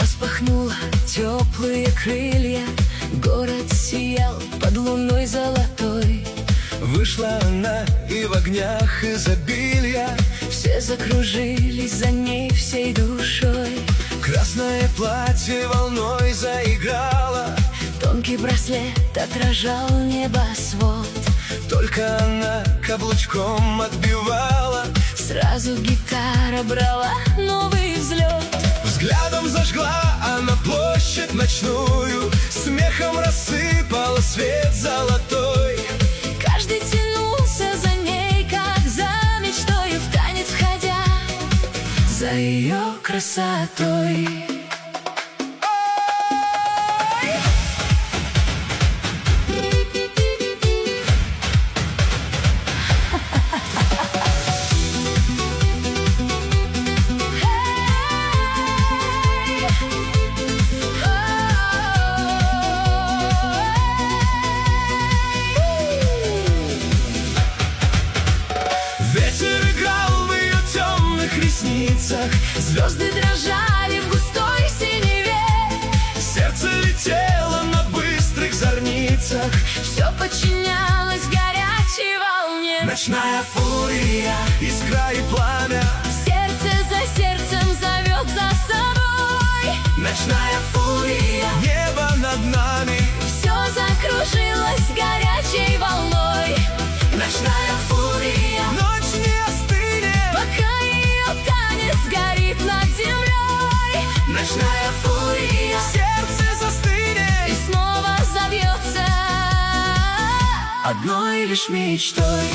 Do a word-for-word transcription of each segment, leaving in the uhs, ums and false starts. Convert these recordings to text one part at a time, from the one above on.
распахнула теплые крылья. Город сиял под луной золотой. Вышла она и в огнях изобилия. Все закружились за ней всей душой. Красное платье волной заиграло. Тонкий браслет отражал небосвод. Только она каблучком отбивала. Сразу гитара брала новый взлет. Взглядом зажгла она площадь ночную. Смехом рассыпала свет золотой. Каждый тянулся за ней, как за мечтой, в танец входя за ее красотой. Ветер играл в ее темных ресницах. Звезды дрожали в густой синеве. Сердце летело на быстрых зорницах. Все подчинялось горячей волне. Ночная фурия, искра и пламя. Сердце за сердцем зовет за собой. Ночная фурия, небо над нами. Все закружилось горячей волной. Ночная фурия, ночь не остынет, пока ее танец горит над землей. Ночная фурия, сердце застынет и снова забьется одной лишь мечтой.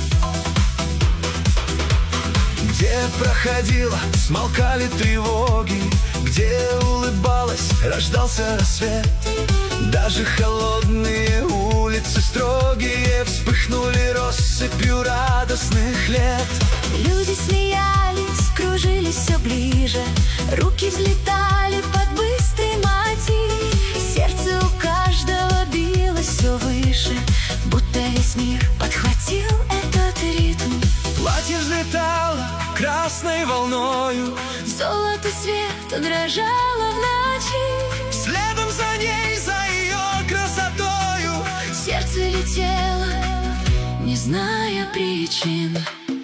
Где проходила, смолкали тревоги. Где улыбалась, рождался рассвет. Даже холодные улицы строгие вспыхнули россыпью радостных лет. Люди смеялись, кружились все ближе. Руки взлетали под быстрый мотив. Сердце у каждого билось все выше, будто весь мир подхватил этот ритм. Платье взлетало красной волною. Золото света дрожало в ночи. Следом за ней, за ее красотою, сердце летело, не зная причин.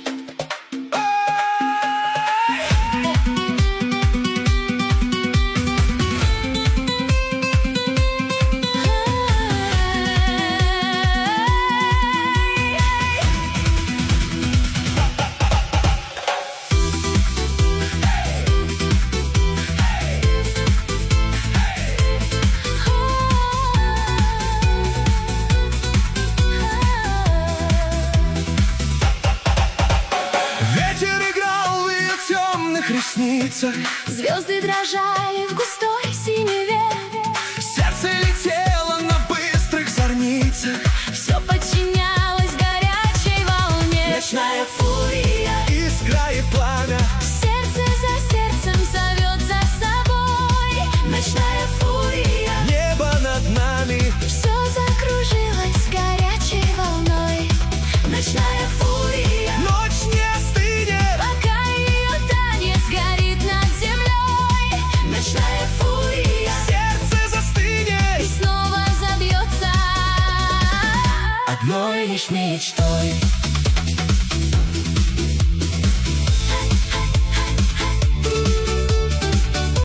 ресницах. Звезды дрожали в густой синеве. Сердце летело на быстрых зорницах. Все подчинялось горячей волне. Ночная фурия, искра и пламя. Сердце за сердцем зовет за собой. Ночная фурия, небо над нами. Все закружилось горячей волной. Ночная фурия, ночь не остынет, пока ее танец горит над землей. Ночная фурия, сердце застынет и снова забьется одной лишь мечтой.